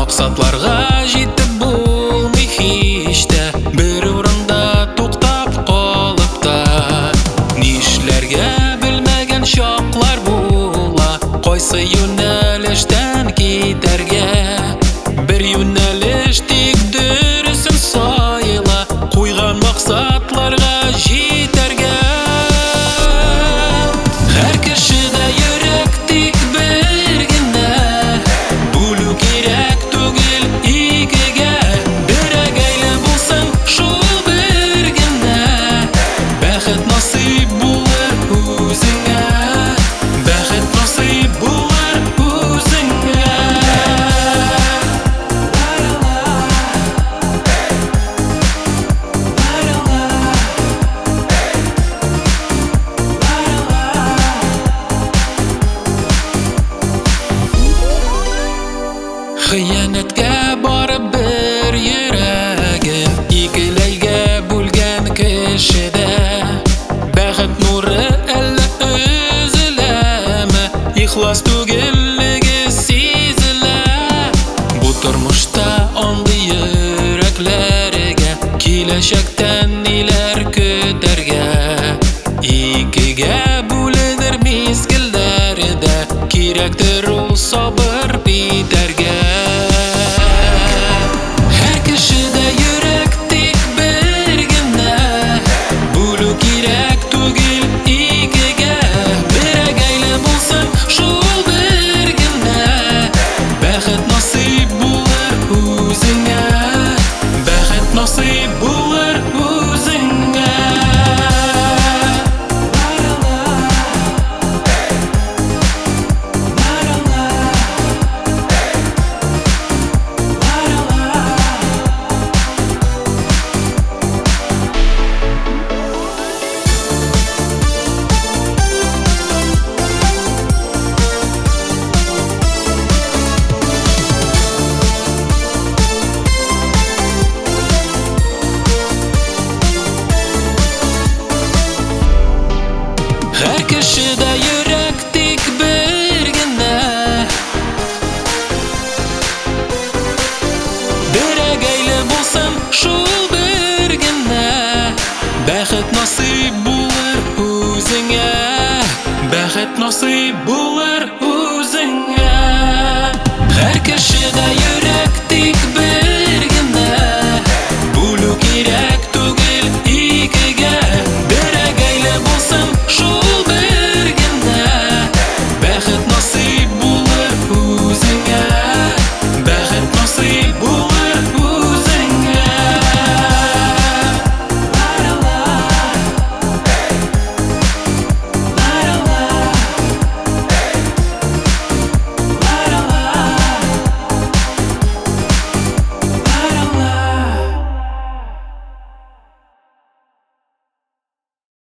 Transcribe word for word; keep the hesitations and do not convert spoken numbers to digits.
Максатларга җитеп булмый һич тә, бер урында туктап калып та. Нишләргә белмәгән чаклар була, кайсы юнәлештән китәргә. Бер юнәлеш тик дөресен сайла, куйган максатларга җитәргә. Һәр кешедә йөрәк тик бер генә, бүлү кирәк түгел икегә. Берәгәйле булсын шул бер генә, бәхет насыйп булыр үзеңә, бәхет насыйп булыр үзеңә. Хыянәткә барып бер йөрәген икеләйгә бүлгән кешедә, бәхет нуры әллә өзеләме, ихлас түгеллеге сизелә. Бу тормышта андый йөрәкләргә киләчәктән ниләр көтәргә. Икегә бүленер мизгелләрдә, кирәктер ул сабыр битәргә. Һәр кешедә йөрәк тик бер генә, бүлү кирәк түгел икегә. Берәгәйле булсын шул бер генә, бәхет насыйп булыр үзеңә, бәхет насыйп булыр үзеңә. Һәр кешедә йөрәк тик бер генә, берәгәйле булсын шул бер генә, бәхет насыйп булыр үзеңә, бәхет насыйп булыр.